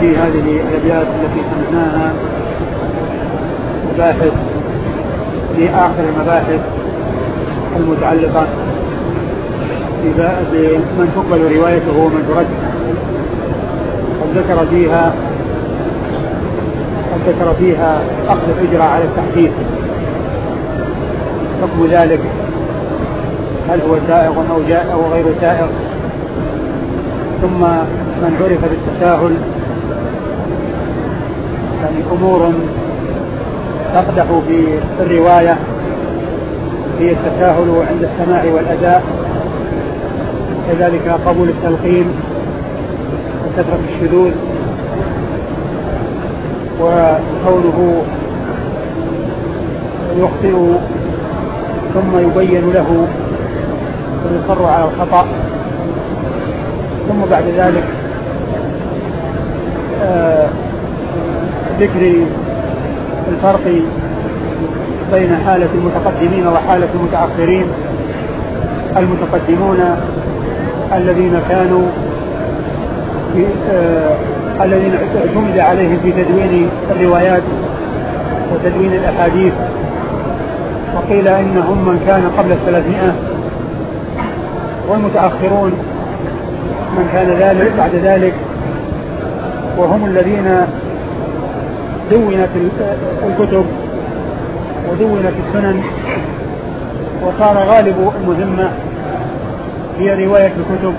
في هذه الأبيات التي سمعناها مباحث في آخر المباحث المتعلقة بمن تقبل روايته ومن ترد. ذكر فيها أخذ الإجراء على التحديث، حكم ذلك هل هو سائغ أو غير سائغ، ثم من عرف بالتساهل، يعني أمور تقدح في الرواية هي التساهل عند السماع والأداء، كذلك قبول التلقين وكثرة الشذوذ، وقوله يخطئ ثم يبين له ويصر على الخطأ، ثم بعد ذلك ذكر الفرق بين حالة المتقدمين وحالة المتأخرين. المتقدمون الذين كانوا الذين اعتمد عليهم في تدوين الروايات وتدوين الأحاديث، وقيل إنهم من كان قبل 300، والمتأخرون من كان ذلك بعد ذلك، وهم الذين دونت الكتب ودونت السنن، وصار غالب المهمة هي رواية الكتب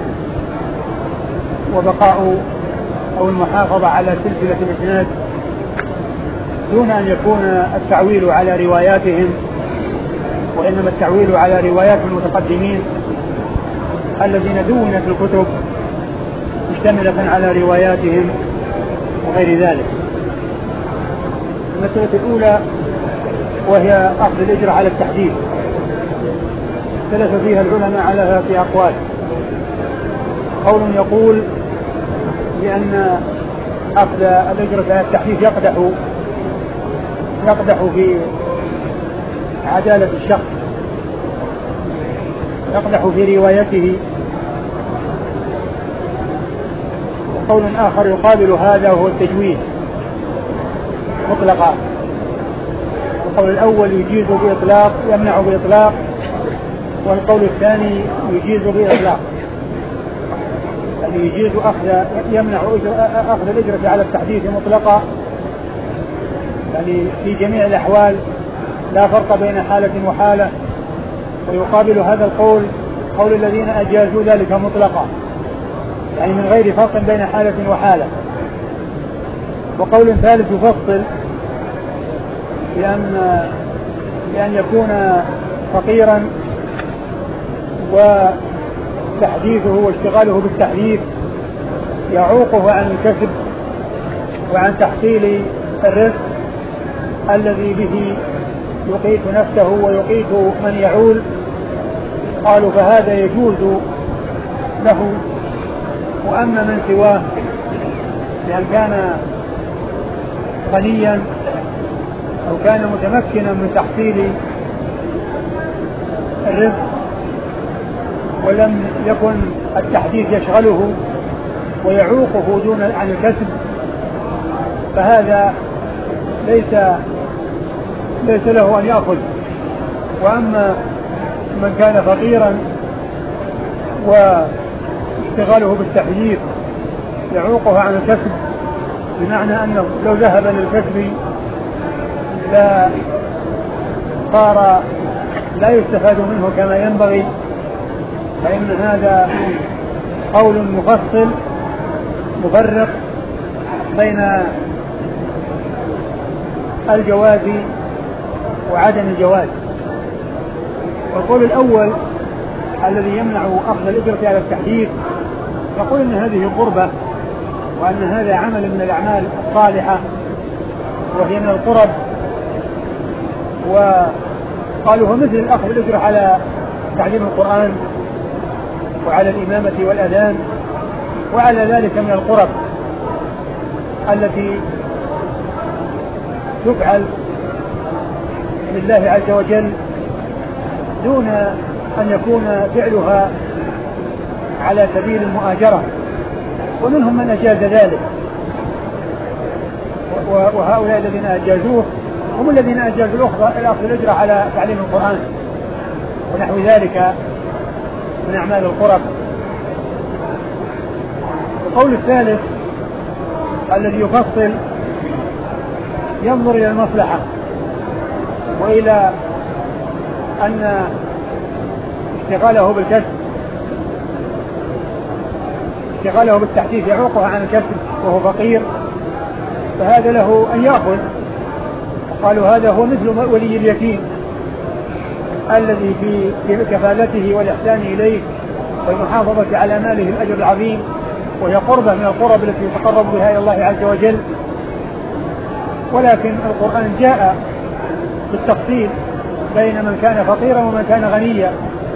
وبقاء أو المحافظة على سلسلة الإسناد، دون أن يكون التعويل على رواياتهم، وإنما التعويل على روايات المتقدمين الذين دونت الكتب مشتملة على رواياتهم وغير ذلك. المسألة الأولى وهي أخذ الإجراء على التحديث، اختلف فيها العلماء على في أقوال. قول يقول بأن أخذ الإجراء على التحديث يقدح في عدالة الشخص، يقدح في روايته. وقول آخر يقابل هذا وهو التجويد مطلقا. القول الأول يجيز بإطلاق يمنع بإطلاق، والقول الثاني يجيز بإطلاق، يعني يجيز يمنع أخذ الإجرة على التحديث مطلقا، يعني في جميع الأحوال لا فرق بين حالة وحالة. ويقابل هذا القول قول الذين أجازوا ذلك مطلقا، يعني من غير فرق بين حالة وحالة. وقول ثالث يفصل بأن يكون فقيرا وتحديثه واشتغاله بالتحديث يعوقه عن الكسب وعن تحصيل الرزق الذي به يقيت نفسه ويقيت من يعول. قالوا فهذا يجوز له. وأما من سواه لأن كان غنيا أو كان متمكنا من تحصيل الرزق ولم يكن التحديث يشغله ويعوقه دون عن الكسب، فهذا ليس له أن يأخذ. وأما من كان فقيرا واشتغاله بالتحديث يعوقه عن الكسب، بمعنى أنه لو ذهب للكسب لا صار لا يستفاد منه كما ينبغي، فإن هذا قول مفصل مفرق بين الجواز وعدم الجواز. والقول الأول الذي يمنع أخذ الإجرة على التحديث يقول إن هذه قربة، وأن هذا عمل من الأعمال الصالحة وهي من القرب. وقالوا هو مثل الأخذ الإجرة على تعليم القرآن وعلى الإمامة والأذان وعلى ذلك من القرب التي تفعل لله عز وجل دون أن يكون فعلها على سبيل المؤاجرة. ومنهم من أجاز ذلك وهؤلاء الذين أجازوه هم الذين أجازوا الأخذ الأجرة على تعليم القرآن ونحو ذلك من أعمال القرب. القول الثالث الذي يفصل ينظر إلى المصلحة وإلى أن اشتغاله بالكسب اشتغاله بالتحديث يعوقه عن الكسب وهو فقير، فهذا له أن يأخذ. قالوا هذا هو مثل ولي اليتيم الذي في كفالته والإحسان إليه والمحافظة على ماله الأجر العظيم، وهي قربة من القرب التي يتقرب بها إلى الله عز وجل. ولكن القرآن جاء بالتفصيل بين من كان فقيرا ومن كان غنيا.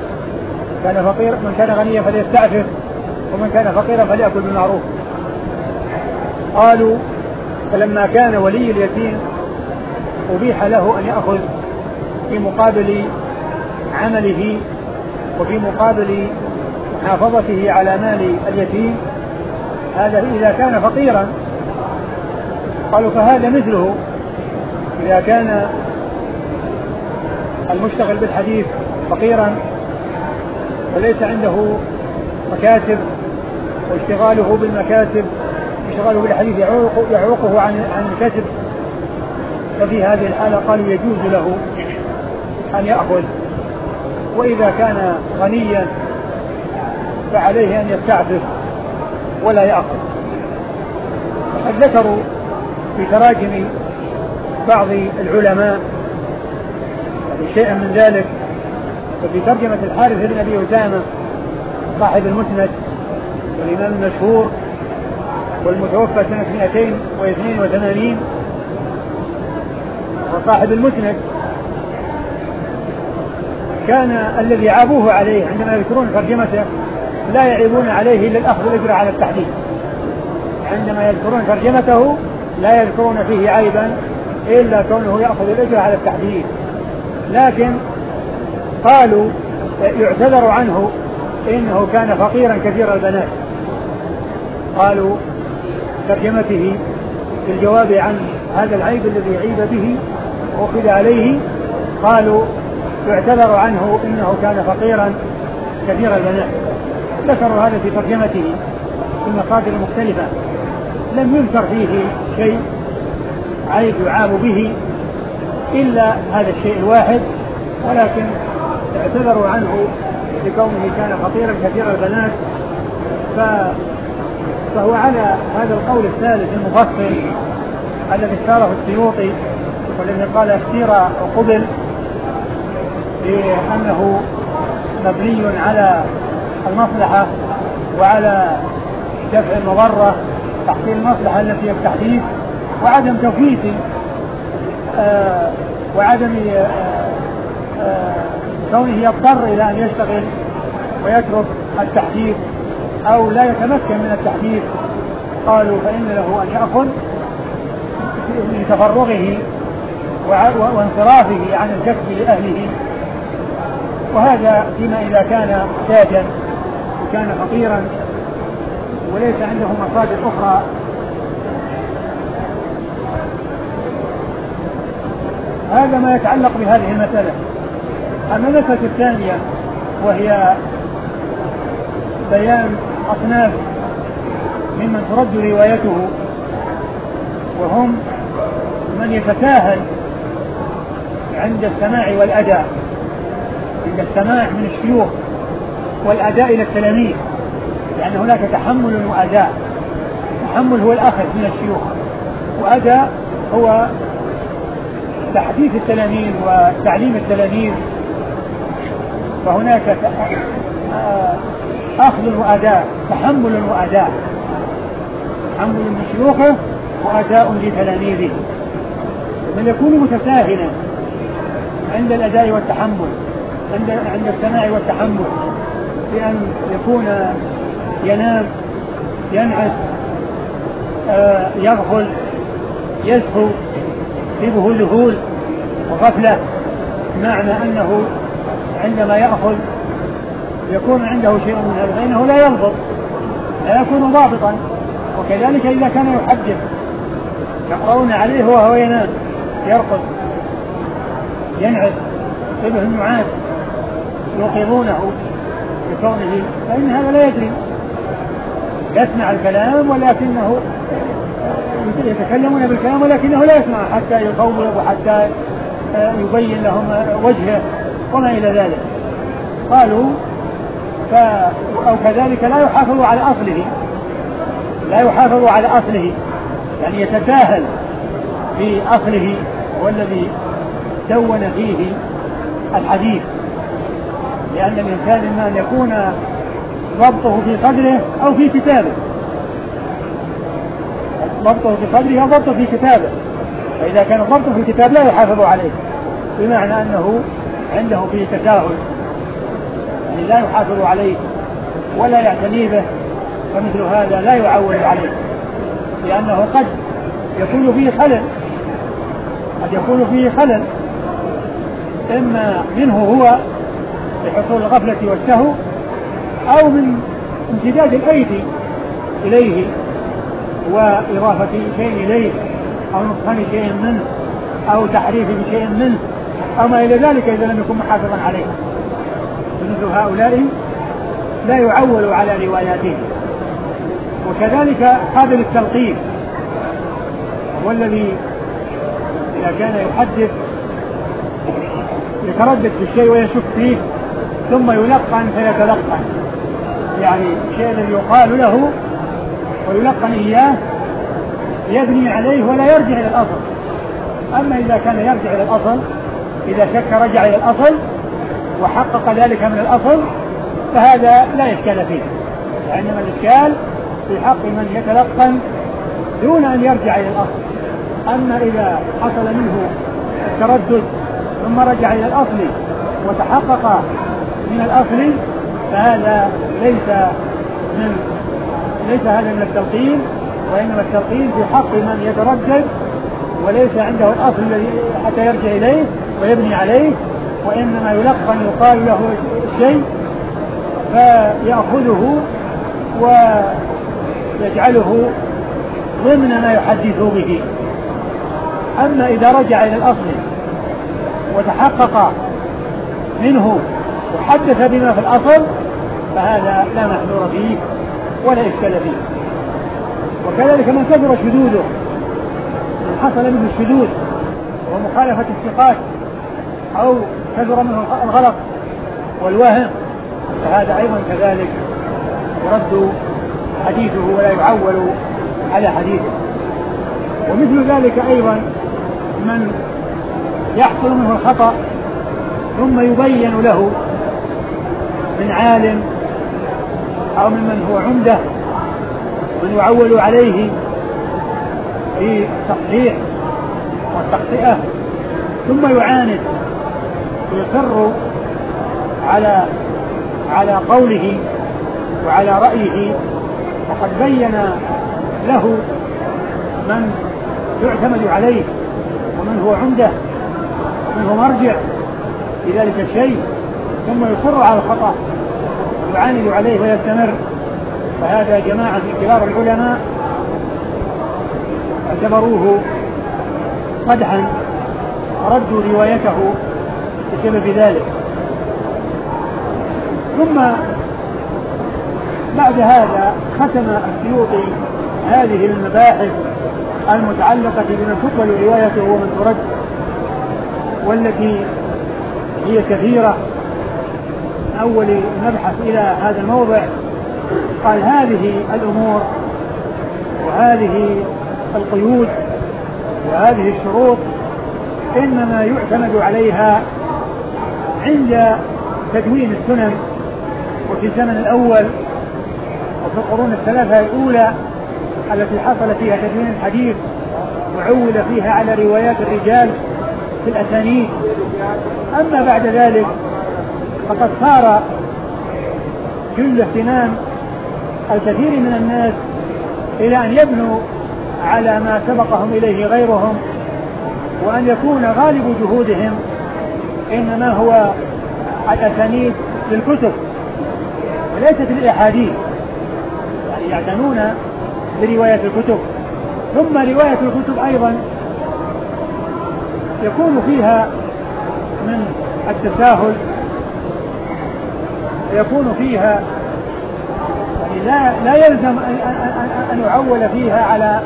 من كان غنيا فليستعفف ومن كان فقيرا فليأكل بالمعروف. قالوا فلما كان ولي اليتيم أبيح له أن يأخذ في مقابل عمله وفي مقابل محافظته على مال اليتيم، هذا إذا كان فقيرا. قالوا فهذا مثله إذا كان المشتغل بالحديث فقيرا وليس عنده مكاتب واشتغاله بالمكاتب اشتغاله بالحديث يعوقه عن الكسب، ففي هذه الحالة قالوا يجوز له أن يأخذ. وإذا كان غنيا فعليه أن يستعفف ولا يأخذ. وقد ذكروا في تراجم بعض العلماء شيئا من ذلك، وفي ترجمة الحارث بن أبي أسامة صاحب المسند والإمام المشهور والمتوفى سنة 282 وصاحب المسند، كان الذي عابوه عليه عندما يذكرون ترجمته لا يعيبون عليه إلا الأخذ الأجر على التحديث. عندما يذكرون ترجمته لا يذكرون فيه عيبا إلا كونه يأخذ الأجر على التحديث. لكن قالوا يعتذر عنه إنه كان فقيرا كثير البنات. قالوا ترجمته في الجواب عن هذا العيب الذي عيب به وأخذ عليه، قالوا يعتذر عنه إنه كان فقيرا كثير البنات. ذكروا هذا في ترجمته في المصادر المختلفة، لم يذكر فيه شيء عيب يعاب به إلا هذا الشيء الواحد، ولكن اعتذروا عنه لكونه كان فقيرا كثير البنات. فهو على هذا القول الثالث المفصل الذي اختاره السيوطي والذي قال اختير وقبل لأنه مبني على المصلحة وعلى دفع المضرة، تحصيل المصلحة التي هي التحديث وعدم تفويت وعدم كونه يضطر إلى أن يشتغل ويترك التحديث أو لا يتمكن من التحديث. قالوا فإن له أن يأخذ من تفرغه وانصرافه عن الكسب لأهله، وهذا فيما إذا كان محتاجا وكان فقيرا وليس عنده مصادر أخرى. هذا ما يتعلق بهذه المسألة. أما المسألة الثانية وهي بيان أصناف ممن ترد روايته، وهم من يتساهل عند السماع والأداء، عند السماع من الشيوخ والأداء إلى التلاميذ، لأن هناك تحمل وأداء. تحمل هو الأخذ من الشيوخ، وأداء هو تحديث التلاميذ وتعليم التلاميذ. فهناك أخذ وأداء، تحمل وأداء، تحمل من شيوخه وأداء لتلاميذه. من يكون متساهلا عند الأداء والتحمل، عند السماع والتحمل، بأن يكون ينام، ينعس، يغفل، يسهو، يصيبه ذهول وغفلة، معنى أنه عندما يأخذ يكون عنده شيء من هذا فإنه لا يضبط، لا يكون ضابطا. وكذلك إذا كان يحدث يقرؤون عليه وهو ينام يرقد ينعس شبه النعاس يوقظونه بكونه، فإن هذا لا يدري، يسمع الكلام ولكنه يتكلمون بالكلام ولكنه لا يسمع حتى يصوب وحتى يبين لهم وجهه وما إلى ذلك. قالوا أو كذلك لا يحافظ على أصله، لا يحافظ على أصله، يعني يتساهل في أصله والذي دون فيه الحديث، لأن الإنسان إما أن يكون ضبطه في صدره أو في كتابه، ضبطه في صدره أو ضبطه في كتابه، فإذا كان ضبطه في الكتاب لا يحافظ عليه، بمعنى أنه عنده فيه تساهل، يعني لا يحافظ عليه ولا يعتني به، فمثل هذا لا يعول عليه، لأنه قد يكون فيه خلل، قد يكون فيه خلل إما منه هو لحصول الغفلة والسهو، أو من امتداد الأيدي إليه وإضافة شيء إليه، أو نقصان شيء منه، أو تحريف بشيء منه، أو ما إلى ذلك إذا لم يكن محافظا عليه. مثل هؤلاء لا يعول على رواياته. وكذلك قابل التلقين، والذي إذا كان يحدث يتردد في الشيء ويشك فيه ثم يلقن فيتلقن، يعني الشيء الذي يقال له ويلقن إياه يبني عليه ولا يرجع إلى الأصل. أما إذا كان يرجع إلى الأصل، إذا شك رجع إلى الأصل وحقق ذلك من الأصل، فهذا لا إشكال فيه، وإنما الإشكال في حق من يتلقن دون أن يرجع إلى الأصل. أما إذا حصل منه التردد ثم رجع إلى الأصل وتحقق من الأصل، فهذا ليس هذا من التلقين، وإنما التلقين في حق من يتردد وليس عنده الأصل الذي حتى يرجع إليه ويبني عليه، وإنما يلقن يقال له الشيء فيأخذه ويجعله ضمن ما يحدث به. أما إذا رجع إلى الأصل وتحقق منه وحدث بما في الأصل، فهذا لا محذور فيه ولا إشكال فيه. وكذلك من كثر شذوذه، من حصل منه الشذوذ ومخالفة الثقات أو كثر منه الغلط والوهم، فهذا أيضا كذلك يرد حديثه ولا يعول على حديثه. ومثل ذلك أيضا من يحصل منه الخطأ ثم يبين له من عالم أو ممن هو عمدة من يعول عليه في التصحيح والتخطئة، ثم يعاند ويصر على قوله وعلى رأيه، وقد بين له من يعتمد عليه ومن هو عمده ومن هو مرجع في ذلك الشيء، ثم يصر على الخطأ ويعاند عليه ويستمر، فهذا جماعة من كبار العلماء اعتبروه قدحا ردوا روايته بسبب ذلك. ثم بعد هذا ختم السيوطي هذه المباحث المتعلقة بمن تقبل روايته ومن ترد، والتي هي كثيرة. أول نبحث إلى هذا الموضع قال هذه الأمور وهذه القيود وهذه الشروط إنما يعتمد عليها عند تدوين السنن، وفي الزمن الأول وفي القرون الثلاثة الأولى التي حصل فيها تدوين الحديث وعول فيها على روايات الرجال في الأسانيد. أما بعد ذلك فقد صار جل اهتمام الكثير من الناس إلى أن يبنوا على ما سبقهم إليه غيرهم، وأن يكون غالب جهودهم إنما هو الأسانيد للكتب وليست للأحاديث، يعني يعتنون برواية الكتب ثم رواية الكتب أيضا يكون فيها من التساهل، يكون فيها يعني لا يلزم أن يعول فيها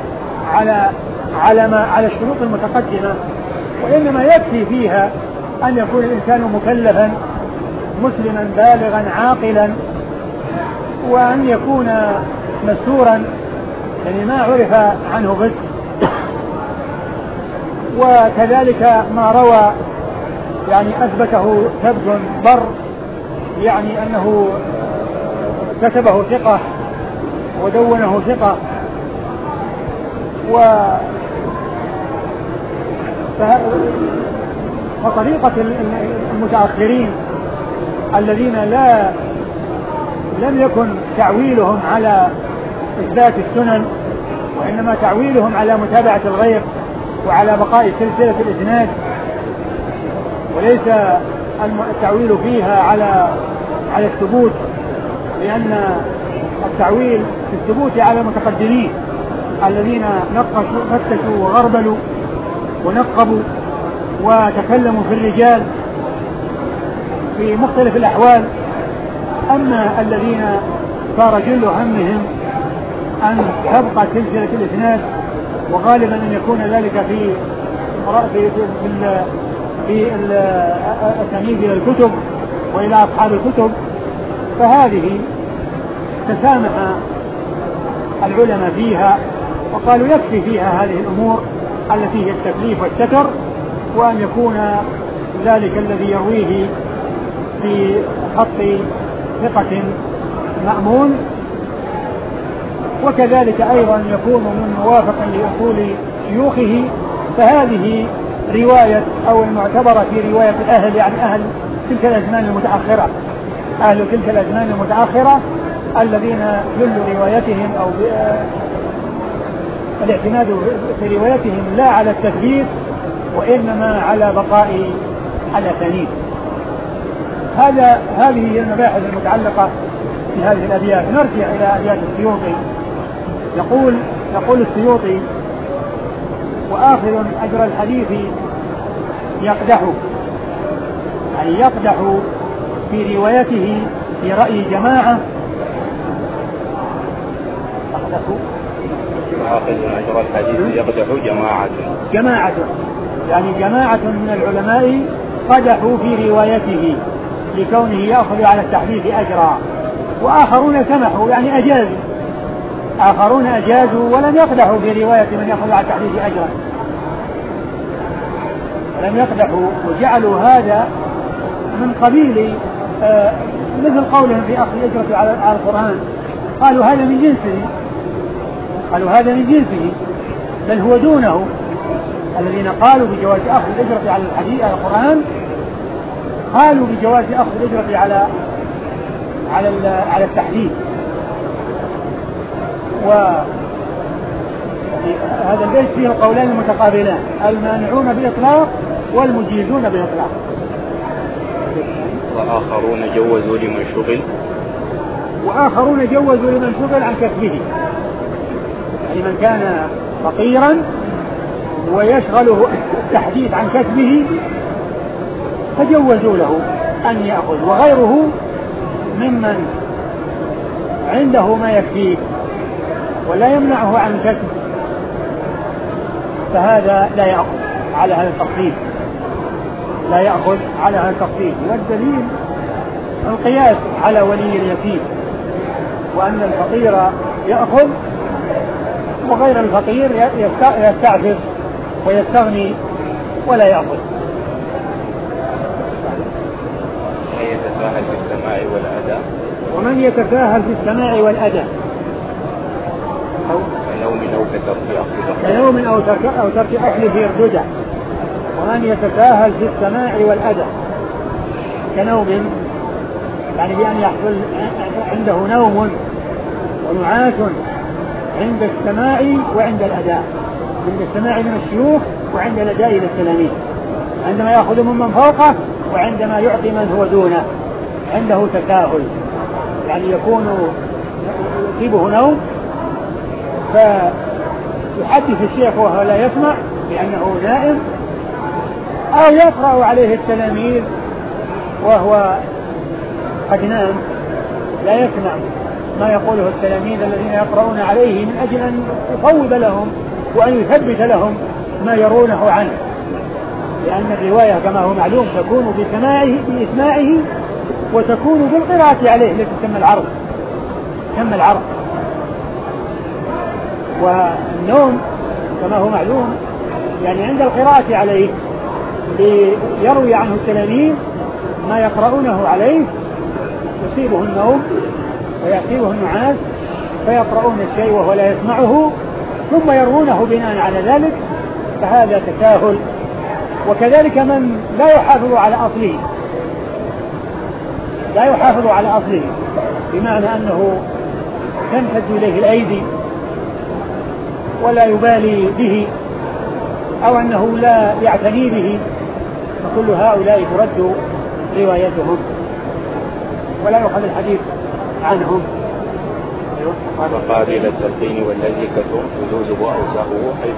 على الشروط المتقدمة، وإنما يكفي فيها أن يكون الإنسان مكلفا مسلما بالغا عاقلا، وأن يكون مستورا يعني ما عرف عنه غش. وكذلك ما روى يعني أثبته ثبت بر، يعني أنه كتبه ثقة ودونه ثقة. وطريقة المتأخرين الذين لم يكن تعويلهم على إثبات السنن، وإنما تعويلهم على متابعة الغير وعلى بقاء سلسلة الإسناد، وليس التعويل فيها على الثبوت، لأن التعويل في الثبوت على المتقدمين الذين فتشوا وغربلوا ونقبوا وتكلموا في الرجال في مختلف الأحوال. أما الذين صار جل همهم أن تبقى سلسلة الإسناد، وغالبا أن يكون ذلك في التمييز إلى الكتب وإلى أصحاب الكتب، فهذه تسامح العلماء فيها وقالوا يكفي فيها هذه الأمور التي هي التكليف والستر، وأن يكون ذلك الذي يرويه في خط ثقة مأمون، وكذلك أيضا يكون من موافق لأصول شيوخه. فهذه رواية أو المعتبرة في رواية الأهل، يعني أهل تلك الأزمان المتأخرة، أهل تلك الأزمان المتأخرة الذين جل روايتهم أو الاعتماد في روايتهم لا على التثبيت وإنما على بقاء الأسانيد. هذه هي المباحث المتعلقة بهذه الأبيات. نرجع إلى أبيات السيوطي. يقول السيوطي: وآخذ أجر الحديث يقدح، يعني يقدح في روايته في رأي جماعة. آخذ أجر الحديث يقدح جماعة، يعني جماعة من العلماء قدحوا في روايته لكونه يأخذ على التحديث أجرا، وآخرون سمحوا يعني أجازوا، آخرون أجازوا ولم يقدحوا في رواية من يأخذ على التحديث أجرا، ولم يقدحوا وجعلوا هذا من قبيل مثل قولهم في أخذ الأجرة على القرآن، قالوا هذا من جنسه بل هو دونه. الذين قالوا بجواز أخذ الأجرة على الحديث على القرآن قالوا بجواز أخذ الأجرة على التحديث. وهذا البيت فيه القولان المتقابلان: المانعون بالإطلاق والمجيزون بالإطلاق. وآخرون جوزوا لمن شغل عن كسبه، يعني من كان فقيرا ويشغله التحديث عن كسبه فجوزوا له أن يأخذ، وغيره ممن عنده ما يكفيه ولا يمنعه عن كسب فهذا لا يأخذ على هذا التفصيل. والدليل القياس على ولي اليتيم، وأن الفقير يأخذ وغير الفقير يستعفف ويستغني ولا يأخذ. ومن يتساهل في السماع والأداء كنوم أو ترك أكله رددا. ومن يتساهل في السماع والأداء كنوم، يعني بأن يحصل عنده نوم ونعاس عند السماع وعند الأداء، عند السماع من الشيوخ وعند الأداء للتلاميذ، عندما يأخذ ممن فوقه وعندما يعطي من هو دونه عنده تساهل، يعني يكون يصيبه نوم يحدث الشيخ وهو لا يسمع لأنه نائم، أو يقرأ عليه التلاميذ وهو قد نام لا يسمع ما يقوله التلاميذ الذين يقرؤون عليه من أجل أن يصوب لهم وأن يثبت لهم ما يرونه عنه، لأن الرواية كما هو معلوم تكون بإسماعه وتكون بالقراءة عليه التي تسمى العرض. والنوم كما هو معلوم يعني عند القراءة عليه ليروي عنه التلاميذ ما يقرؤونه عليه يصيبه النوم ويصيبه النعاس فيقرؤون الشيء وهو لا يسمعه ثم يروونه بناء على ذلك، فهذا تساهل. وكذلك من لا يحافظ على أصله بمعنى أنه تنفذ إليه الأيدي ولا يبالي به أو أنه لا يعتني به، فكل هؤلاء ترد روايتهم ولا يؤخذ الحديث عنهم. وقابل التلقين والذي كثر شذوذه أو سهوه حيث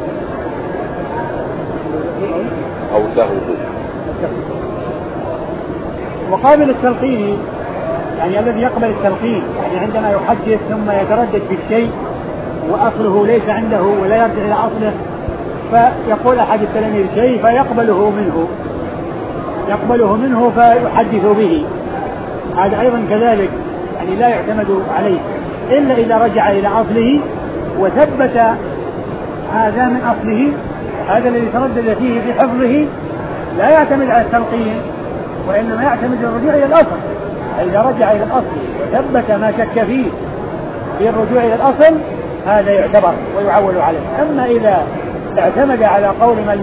أو سهوه. وقابل التلقين يعني الذي يقبل التلقين، يعني عندما يحدث ثم يتردد بالشيء وأصله ليس عنده ولا يرجع إلى أصله، فيقول أحد التلاميذ شيء فيقبله منه فيحدث به، هذا أيضا كذلك يعني لا يعتمد عليه إلا إذا رجع إلى أصله وثبت هذا من أصله، هذا الذي تردد فيه في حفظه لا يعتمد على التلقين وإنما يعتمد الرجوع إلى الأصل. إذا رجع إلى الأصل وثبت ما شك فيه في الرجوع إلى الأصل هذا يعتبر ويعول عليه. أما إذا اعتمد على قول من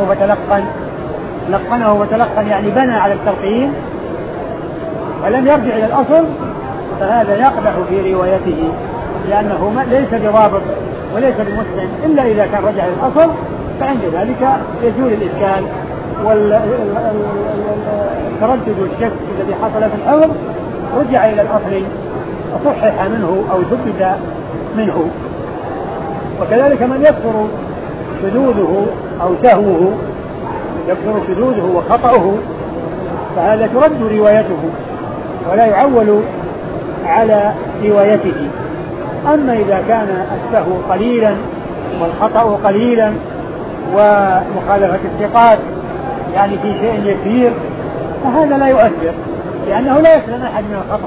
لقنه وتلقن يعني بنى على التلقين ولم يرجع إلى الأصل فهذا يقدح في روايته، لأنه ليس بضابط وليس بمسلم إلا إذا كان رجع إلى الأصل، فعند ذلك يزول الإشكال والتردد والشك الذي حصل في الأمر رجع إلى الأصل صحح منه أو ثبت منه. وكذلك من يكثر شذوذه أو سهوه، يكثر شذوذه وخطأه، فهذا ترد روايته ولا يعول على روايته. أما إذا كان السهو قليلا والخطأ قليلا ومخالفة الثقات يعني في شيء يسير فهذا لا يؤثر، لأنه لا يسلم أحد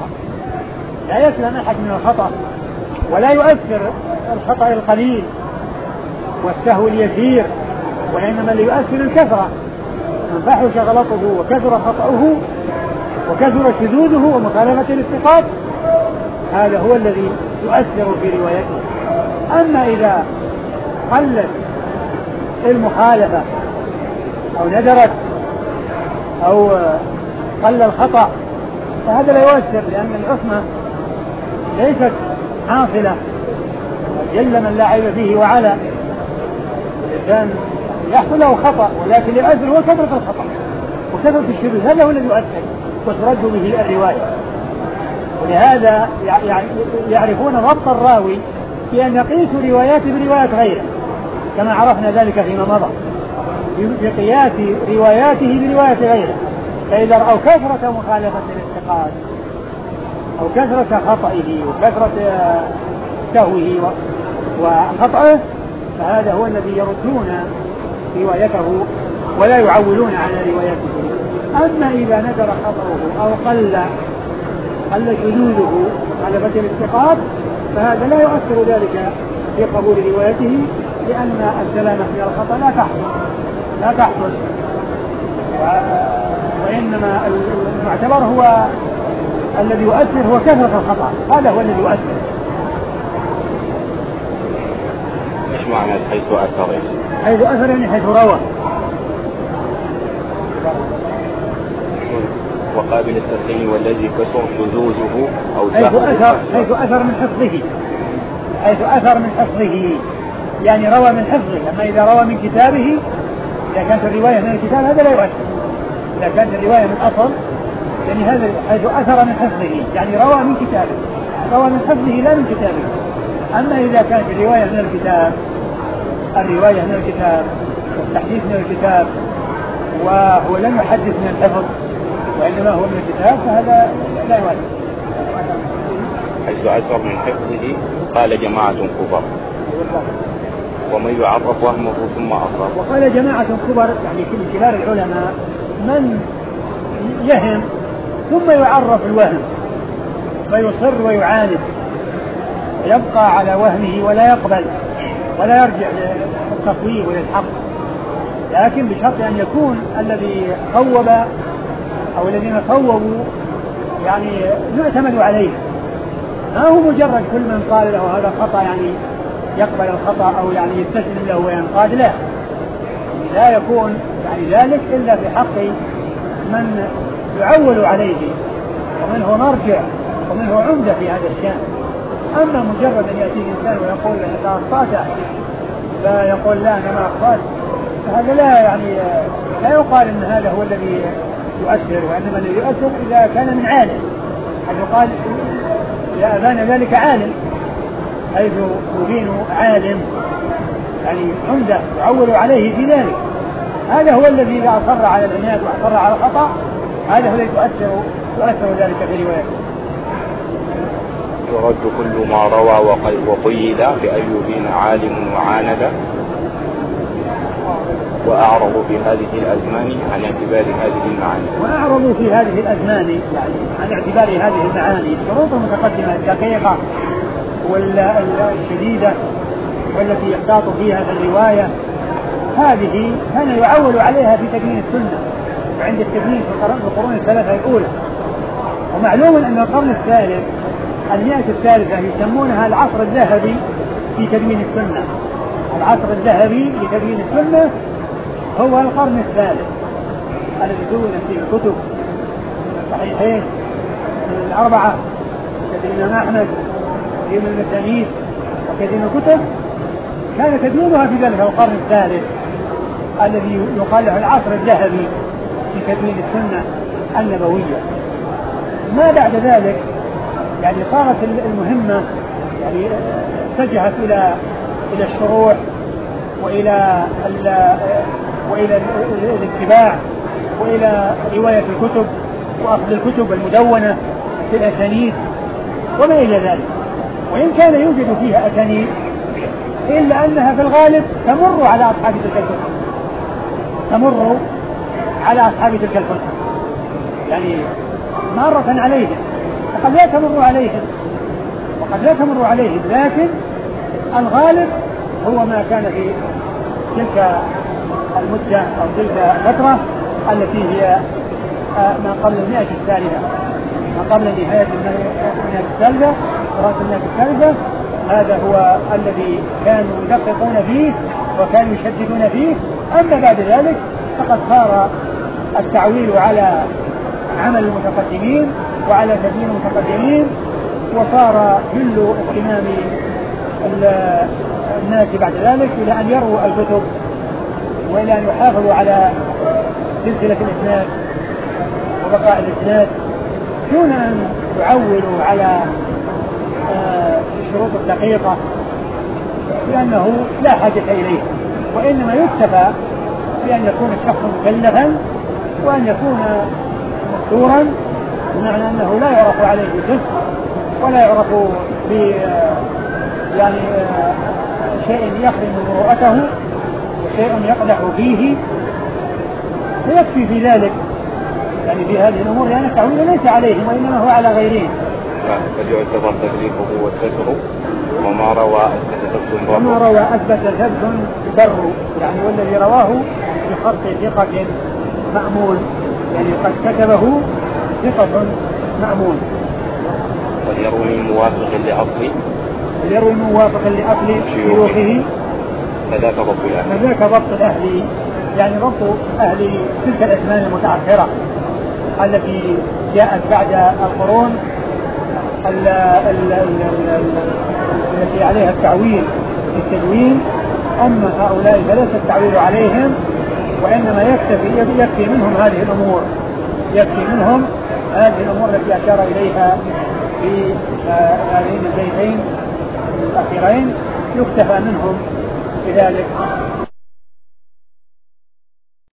من الخطأ ولا يؤثر الخطأ القليل والسهو اليسير، وإنما اللي يؤثر الكثرة، من فحش غلطه وكثر خطأه وكثر شذوذه ومخالفة الاتفاق هذا هو الذي يؤثر في روايته. أما إذا قلت المخالفة أو ندرت أو قل الخطأ فهذا لا يؤثر، لأن العصمة ليست حاصلة، جل من لا عيب فيه وعلا. الإنسان يحصل له خطأ ولكن يؤثر هو كثرة الخطأ وكثرة الشذوذ، هذا هو الذي يؤثر وترد به الرواية. ولهذا يعرفون ضبط الراوي بأن يقيسوا رواياته بروايات غيره كما عرفنا ذلك فيما مضى، بقياس رواياته برواية غيره. فإذا رأوا كثرة مخالفة الاتقاد أو كثرة خطئه وكثرة سهوه وخطئه فهذا هو الذي يردون روايته ولا يعولون على روايته. أما إذا ندر خطأه أو قل شذوذه على بدل الاتقاد فهذا لا يؤثر ذلك في قبول روايته، لأن السلامة من الخطأ لا تحصل وإنما المعتبر هو الذي يؤثر هو كثرة الخطأ، هذا هو الذي يؤثر. ايش معنى حيث أثر؟ حيث أثر يعني حيث روى. وقابل التلقين والذي كثر شذوذه أو سهوه حيث أثر من حفظه يعني روى من حفظه. أما إذا روى من كتابه، إذا كانت الرواية من الكتاب هذا لا يؤثر. إذا كانت الرواية من أصل يعني هذا حيث أثر من حفظه يعني روى من كتابه، روى من حفظه لا من كتابه. أما إذا كانت الرواية من الكتاب الرواية من الكتاب والتحديث من الكتاب وهو لم يحدث من الحفظ وإنما هو من الكتاب فهذا لا يوجد. حيث أثر من حفظه قال جماعة كبر ومن يعرف وهمه ثم أصاب. وقال جماعة كبر يعني كبار العلماء من يهم ثم يعرف الوهم فيصر ويعاند يبقى على وهمه ولا يقبل ولا يرجع للتصويب وللحق، لكن بشرط أن يكون الذي صوب أو الذين صوبوا يعني يعتمد عليه، ما هو مجرد كل من قال له هذا خطأ يعني يقبل الخطأ أو يعني يستسلم له وينقاد، لا يكون يعني ذلك إلا في حق من يعول عليه ومن هو مرجع ومن هو عمدة في هذا الشأن. أما مجرد أن يأتي الإنسان ويقول أنت أخطأت فيقول لا أنا ما أخطأت، فهذا لا يقال أن هذا هو الذي يؤثر، وإنما الذي يؤثر إذا كان من عالم، حيث يقال إذا أبان ذلك عالم، حيث يبين عالم يعني عمدة يعول عليه في ذلك، هذا هو الذي إذا أصر على العناد وأصر على الخطأ هذا هو الذي تؤثر ذلك في روايته. يرد كل ما روى وقيد بأن يبين عالم وعاند، وأعرضوا في هذه الأزمان عن اعتبار هذه المعاني. وأعرضوا في هذه الأزمان يعني عن اعتبار هذه المعاني، الشروط المتقدمة الدقيقة والشديدة والتي يحتاط فيها في الرواية، هذه كان يعول عليها في تدوين السنة وعند التدوين في القرون الثلاثة الأولى. ومعلوم أن القرن الثالث المئة الثالثة يسمونها العصر الذهبي في تدوين السنة. العصر الذهبي في تدوين السنة هو القرن الثالث الذي دون فيه الكتب الصحيحين الأربعة كتدوين أحمد وكتدوين المسانيد وكتدوين الكتب، كان تدوينها في ذلك القرن الثالث الذي يقال له العصر الذهبي في تدوين السنة النبوية. ما بعد ذلك يعني صارت المهمة يعني اتجهت إلى الشروح وإلى الاتباع وإلى رواية الكتب وأخذ الكتب المدونة في الأسانيد وما إلى ذلك. وإن كان يوجد فيها أسانيد إلا أنها في الغالب تمر على أصحاب تلك الكتب، تمر على أصحاب تلك الكتب يعني مرة عليهم، وقد لا تمر عليهم وقد لا تمر عليهم، لكن الغالب هو ما كان في تلك المدة أو تلك الفترة التي هي ما قبل المئة الثالثة، ما قبل نهاية المئة الثالثة دراسة المئة الثالثة. هذا هو الذي كانوا يدققون فيه وكانوا يشددون فيه. أما بعد ذلك فقد صار التعويل على عمل المتقدمين وعلى تدوين المتقدمين، وصار كل اهتمام الناس بعد ذلك إلى أن يروا الكتب وإلى أن يحافظوا على سلسلة الإسناد وبقاء الإسناد دون أن يعولوا على الشروط الدقيقة، لأنه لا حاجة إليه، وإنما يكتفى بأن يكون الشخص مكلفا وأن يكون مستورا، بمعنى أنه لا يعرف عليه فسق ولا يعرف يعني شيء يخرم مروءته وشيء يقدح فيه، فيكفي في ذلك يعني في هذه الأمور لأن التعويل ليس عليهم وإنما هو على غيرهم. فليعتبر تكليفه والستر وما روى أثبت ثبت بر يعني والذي رواه بخط ثقة مأمون يعني قد كتبه ثقة مأمون. وليروي موافق لأصل شيوخه فذاك ضبط الأهل يعني ضبط أهل تلك الأزمان المتأخرة التي جاءت بعد القرون التي عليها التعويل في التدوين. أما هؤلاء فليس التعويل عليهم، وإنما يكفي منهم هذه الأمور، التي أشار إليها في هذين البيتين الأخيرين، يكتفى منهم بذلك